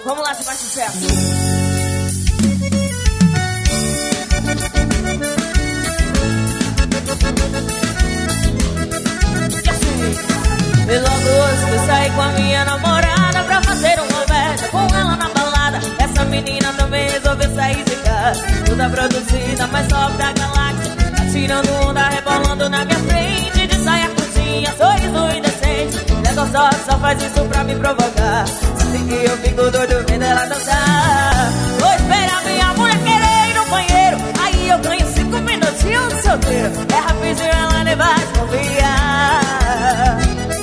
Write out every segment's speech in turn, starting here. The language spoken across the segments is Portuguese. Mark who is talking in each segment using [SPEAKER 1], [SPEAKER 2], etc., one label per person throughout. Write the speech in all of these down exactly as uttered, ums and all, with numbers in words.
[SPEAKER 1] Vamos lá, se faz sucesso. E logo hoje eu saí com a minha namorada pra fazer uma conversa com ela na balada. Essa menina também resolveu sair de casa, toda produzida, mas top da galáxia. Tá tirando onda, rebolando na minha frente, de saia curtinha, sorriso indecente. É gostosa, só faz isso pra me provocar. Sabe que eu fico doido vendo ela dançar. Vou esperar minha mulher querer ir no banheiro, aí eu ganho cinco minutinhos solteiro. É rapidinho, ela nem vai confiar.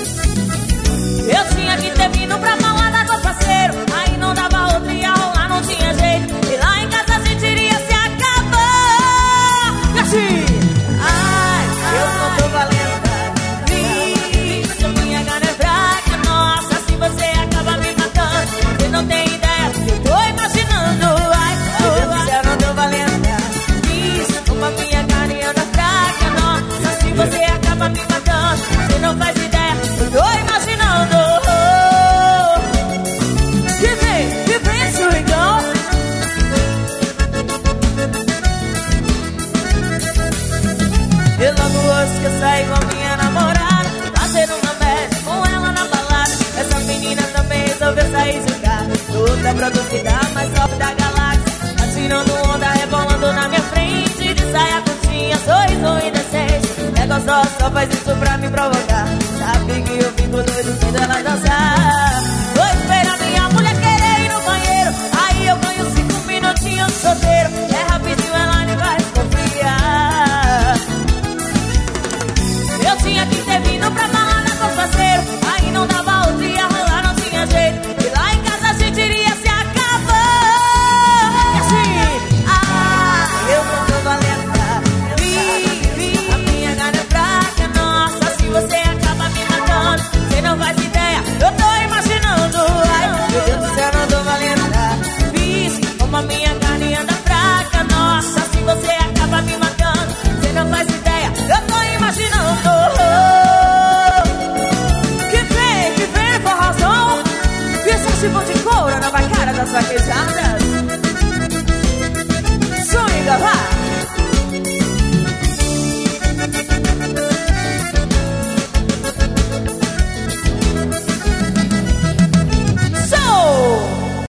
[SPEAKER 1] Eu tinha que ter vindo pra balada com o parceiro, aí não dava outra, ia rolar, não tinha jeito. E lá em casa a gente iria se acabar. E assim, ai, eu não tô valendo. Vixe, minha cara é fraca, nossa, assim você acaba me matando. Você não tem ideia, eu tô imaginando. Ai, oh, eu não tô valendo. Vixe, como a minha carinha anda fraca, nossa, assim você acaba me matando. Você não faz ideia, eu tô imaginando. E logo hoje que eu saí com a minha namorada, fazendo uma festa com ela na balada. Essa menina também resolveu sair de casa, toda produzida, mas top da galáxia. Tá tirando onda, rebolando na minha frente, de saia curtinha, sorriso indecente. É gostosa, só faz isso pra me provocar. Sabe que eu fico doido vendo ela dançar.